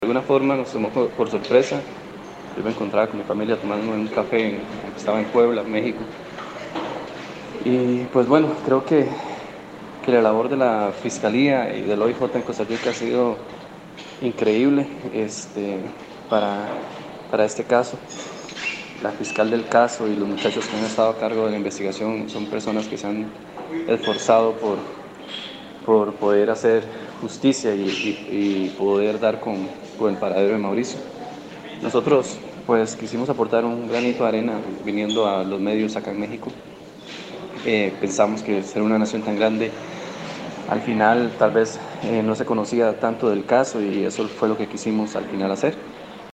De alguna forma nos tomó por sorpresa. Yo me encontraba con mi familia tomando un café, estaba en Puebla, México. Y pues bueno, creo que la labor de la Fiscalía y del OIJ en Costa Rica ha sido increíble para, para este caso. La fiscal del caso y los muchachos que han estado a cargo de la investigación son personas que se han esforzado por poder hacer justicia y poder dar con el paradero de Mauricio. Nosotros pues quisimos aportar un granito de arena viniendo a los medios acá en México. Pensamos que ser una nación tan grande, al final tal vez no se conocía tanto del caso y eso fue lo que quisimos al final hacer.